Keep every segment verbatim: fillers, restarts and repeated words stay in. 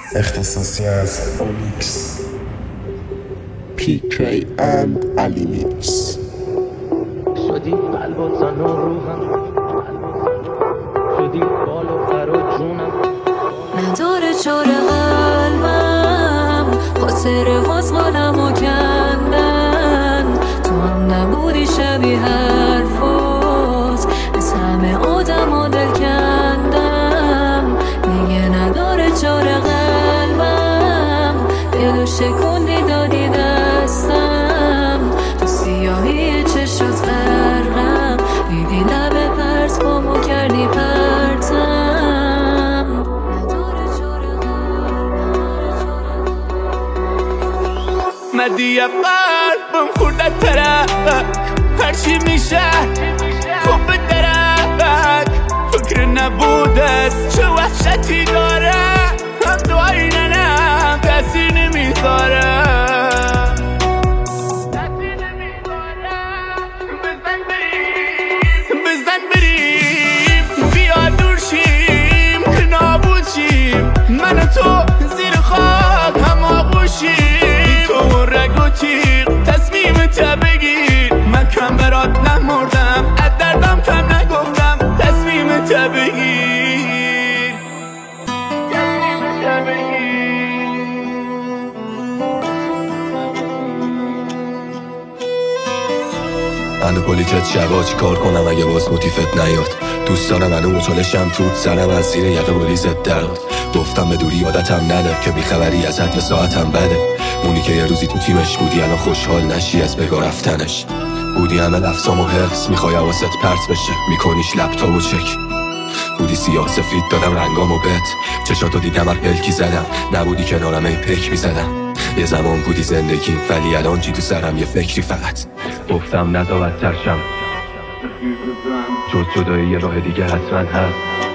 اختصاصی از اونیکس پی کی اند علی میکس. شدی قلب و تن و روحم، شدی بال و پر و جونم. نداره چاره قلبم، خاطر غزغالمو کندن. تو هم نبودی شبیه حرفات، از همه آدم و دل کندم. دیگه نداره چاره قلبم، دلو شکوندی دادی دستم. تو سیاهی چشات غرقم، دیدی لب پرت بامو کردی پرتم. مدی قلبم خورده ترک، هرچی میشه خوب به درک. فکر نبودت چه وحشتی داره، هم دعایی ننم کسی نمیذاره. بزن بریم بیا دور شیم که نابود شیم. من و تو زیر خاک هم آغوشیم. تو رگ و تیغ تصمیم تا بگیر. من کم برات نمردم، از دردم کم نگفتم. تصمیم تا بگیر، تصمیم تا بگیر. منو پلیتت شبا چی کار کنم اگه باز موتیفت نیاد. دوست دارم منو مچالشم توت سرم از زیر یقه بریزت درد. گفتم به دوری عادتم نده که بیخبری ازت یا ساعتم بده. اونی که یه روزی تو تیمش بودی الان خوشحال نشی از بگاه رفتنش. بودی همه لفظام و حفظ میخوای حواست پرت بشه، میکنیش لپتاپ و چک. بودی سیاه سفید دادم رنگامو بهت، چشاتو دیدم هر پلکی زدم. نبودی کنارم ای پک میزدم. یه زمان بودی زندگیم ولی الان جی تو سرم یه فکری فقط. گفتم ندا بدتر شم، جز جدایی یه راه دیگه حتما هست.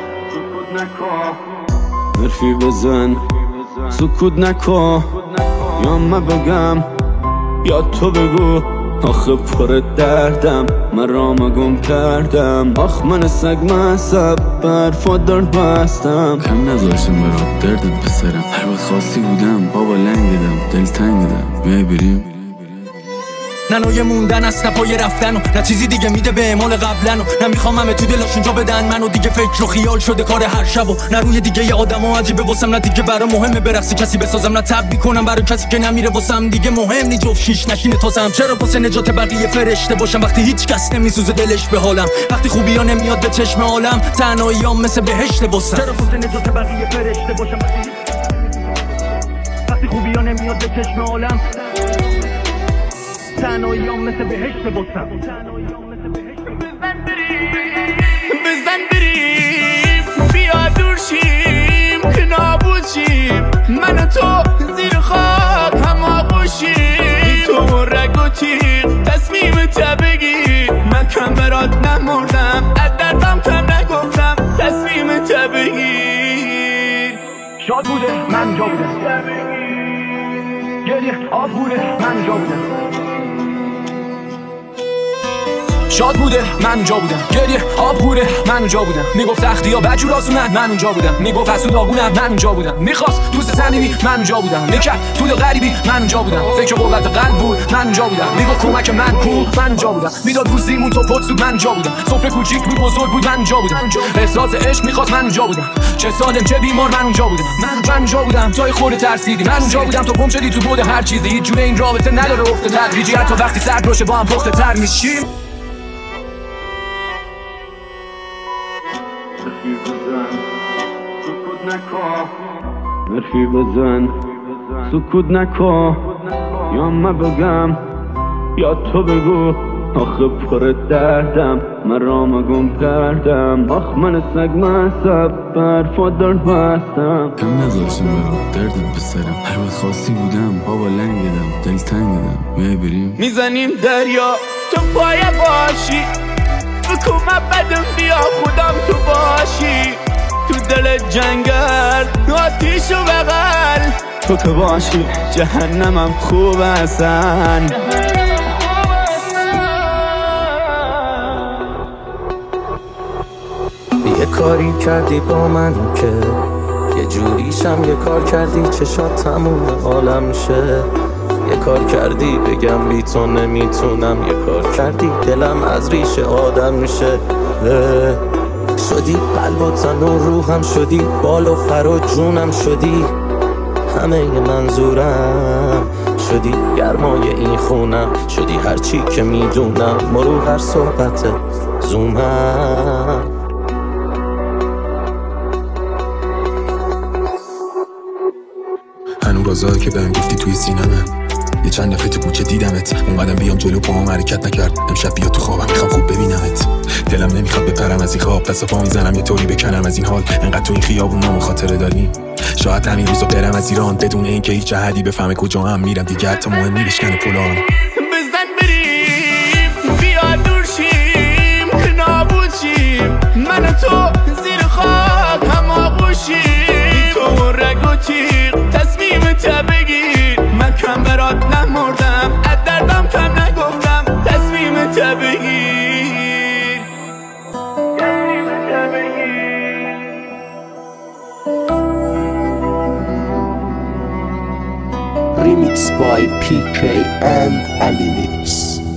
حرفی بزن سکوت نکن، یا من بگم یا تو بگو. آخه پر دردم من رامو گم کردم. آخ من سگ مصب برفات درد بستم. کم نذاشتم برات دردت بسرم. هر وقت خواستی بودم بابا لنگیدم دل تنگیدم. میای بریم نه نوع موندن است نه پای رفتن و نه چیزی دیگه میده به اعمال قبلن و نه میخوام همه تو دلاشون جا بدن منو. دیگه فکر و خیال شده کار هر شب و نه روی دیگه ی آدم ها عجیبه واسم. نه دیگه برا مهمه برقصی کسی بسازم، نه تب میکنم برای کسی که نمیره واسم. دیگه مهم نی جفت شیش نشینه تازم. چرا پس نجات بقیه فرشته باشم وقتی هیچ کس نمیسوزه دلش به حالم. وقتی خوبی ها نمیاد به چشم عالم، تنهاییام مثل بهشت واسم. چرا پس نجات بقیه فرشته باشم وقتی خوبی ها نمیاد به چشم عالم. تنهاییام مثل بهشت باسم. بزن بریم بیا دور شیم که نابود شیم. من و تو زیر خاک هم آغوشیم. تو رگ و تیغ تصمیم تا بگیر. من کم برات نمردم، از دردم کم نگفتم. تصمیم تا بگیر. شاد بوده من جا بودم، گریه آب بوده من جا بودم. شاد بوده من اونجا بودم، گریه آب بوده من اونجا بودم. میگفت سختی ها بجور آسونن من اونجا بودم. میگفت حسود آگونم من اونجا بودم. میخواست دوست صمیمی من اونجا بودم. میکرد طول غریبی من اونجا بودم. فکر قوت قلب بود من اونجا بودم. میگفت کمک من کو من اونجا بودم. میداد روزیمون تو پت سود من اونجا بودم. سفره کوچیک بود بزرگ بود من اونجا بودم. احساس عشق میخواست من اونجا بودم. چه سالم چه بیمار من اونجا بودم. من اونجا بودم جای خود ترسیدی. من اونجا بودم تو گم شدی تو بود هر چیزی. هیچ جوره این رابطه نداره افت تدریجی. حتی وقتی سرد باشه با هم پخته تر میشیم. حرفی بزن سکوت نکن، یا من بگم یا تو بگو. آخه پر دردم من رامو گم کردم. آخ من سگ مصب برفات درد بستم. کم نذاشتم برات دردت بسرم. هر وقت خواستی بودم بابا لنگیدم دل تنگیدم. میای بریم میزنیم دریا تو پای باشی. بکن من بدم بیا خودم تو باشی. تو دل جنگل آتیش و بغل. تو که باشی جهنمم خوب هستن. یه کاری کردی با من که یه جوریشم یه کار کردی چشات تموم عالم شه. یه کار کردی بگم بی تو نمیتونم، یه کار کردی دلم از ریش آدم میشه. شدی قلب و تن و روحم، شدی بال و پر و جونم، شدی همه ی منظورم، شدی گرمای این خونم، شدی هرچی که میدونم، مرو هر صحبت زومم. هنو رازایی که بهم گفتی توی سینمه، یه چند دفعه تو کوچه دیدمت، اونقدم بیام جلو پاهم حرکت نکرد. امشب بیا تو خوابم، میخوام خوب ببینمت. دلم نمیخواد بپرم از این خواب، پس پا میزنم یه طوری بکنم از این حال. انقدر تو این خیابون نام خاطره داریم، شاید همین روزا برم از ایران بدون اینکه هیچ جهدی بفهمه کجا هم میرم. دیگه حتی مهم نی بشکنه پلان. بزن بریم بیا دور شیم که نابود شیم، من و تو زیر خاک هم آغوشیم. تو و رگ و تیغ تصمیم تا بگیر، من کم برات نمردم، از دردم کم نگفتم. تصمیم تا بگیر، تصمیم تا بگیر. Remix by P K and Ali Mix.